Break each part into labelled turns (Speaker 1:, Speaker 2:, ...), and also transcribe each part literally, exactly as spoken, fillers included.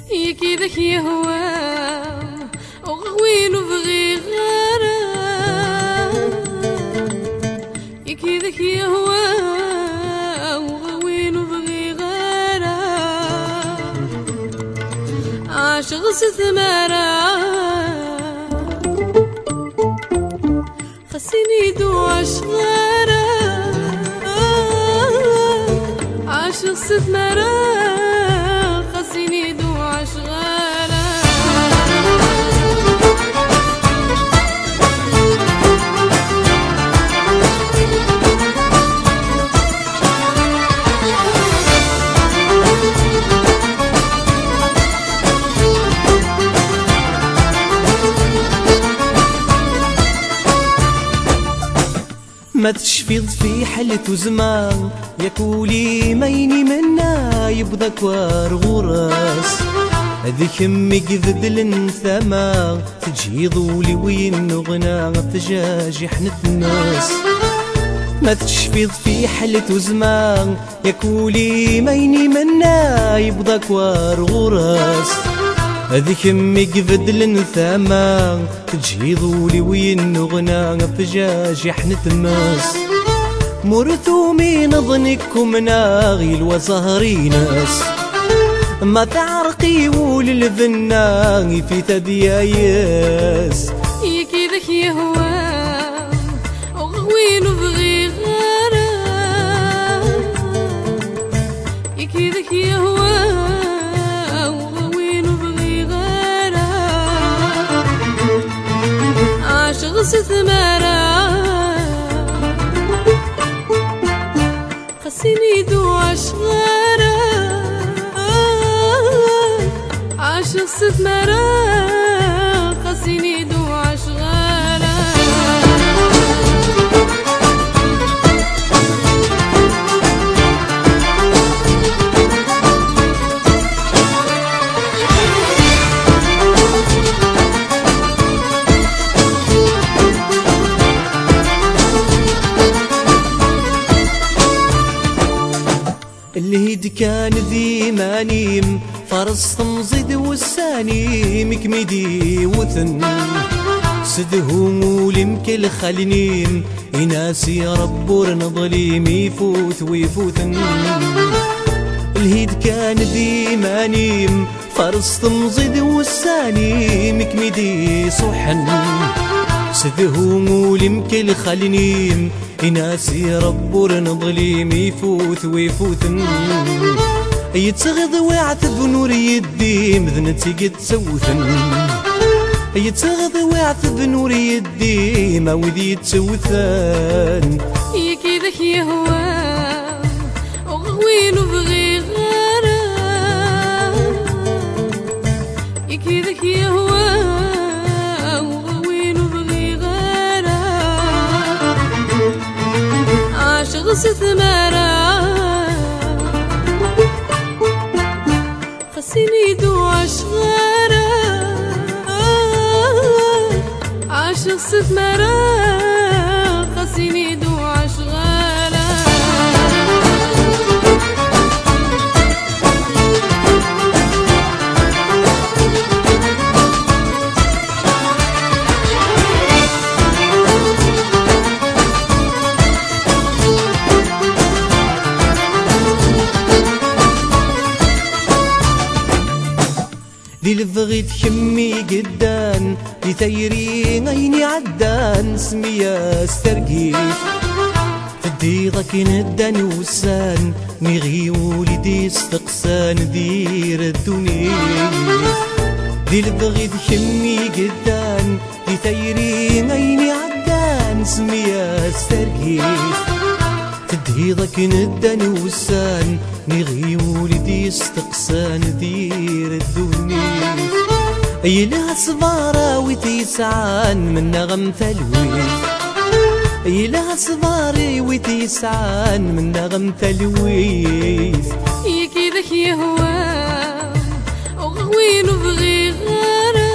Speaker 1: يكي ذاك يهوى وغوين وبغي غارة، يكي ذاك يهوى وغوين وبغي غارة، عاشق ستمارة خسيني دو عشغارة، عاشق ستمارة خسيني دو عشغارة.
Speaker 2: ما تشفيض في حلة وزمان يا كولي ميني منا يبدا كوار غراس، هذيك امي قذدل الثما تجي ضولي وين غنا تجاجي حنت الناس. ما تشفيض في حلة وزمان يا كولي ميني منا يبدا كوار غراس، هذيك امي قذدل الثما تجي ضولي وين غنا تجاجي حنت الناس. مرثو من ظنكم ناغي وزهري ناس، ما تعرقي وللذناغي في تديايس.
Speaker 1: يكي ذاك يهوى وغوين وبغي غارة، يكي ذاك يهوى وغوين وبغي غارة، عاشق ستمارة خسيني دو عشغارة، عاشق ستمارة خسيني دو عشغارة.
Speaker 2: الهيد كان ذي مانيم فرس تمزيد والسانيم كميدي وثن سدهم ولمكل خلنيم يناسي ربور ظليم يفوت ويفوتن. الهيد كان ذي مانيم فرس تمزيد والسانيم كميدي صحن سدهم ولمكل خلنيم يناسي ربور ظليم يفوت ويفوتن. يتغض ويعتب نور يدي مذنتي قد سوثن، يتغض ويعتب نور يدي ما ودي يتسوثن.
Speaker 1: يكي ذاك يهوى وغوين وبغي غارة، يكي ذاك يهوى وغوين وبغي غارة، عاشق ستمارة خسيني دو عشغارة، عاشق ستمارة خسيني دو عشغارة.
Speaker 2: ذي البغي تحمي قدان يثيري عيني عدان سمية استرقيف تديغك نداني وسان ميغي ولدي استقسان دير الدنيا. ذي البغي تحمي قدان يثيري عيني عدان سمية استرقيف تديضك نداني وسان نغي ولدي استقسان دير الدنيا. يلها صبارة وتيسعان من نغم ثلويث، يلها صباري وتيسعان من نغم ثلويث.
Speaker 1: يكي ذاك يهوى وغوين وبغي غارة،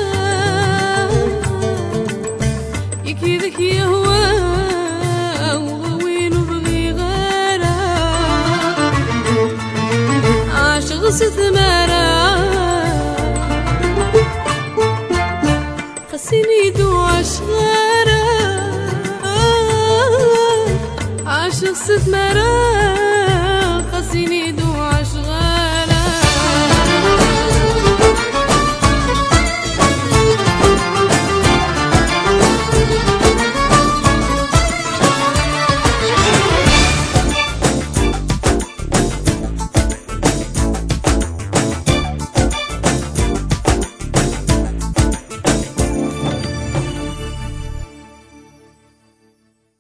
Speaker 1: يكي ذاك يهوى وغوين وبغي غارة، عاشق ستمارة نقصد مرا خاصيني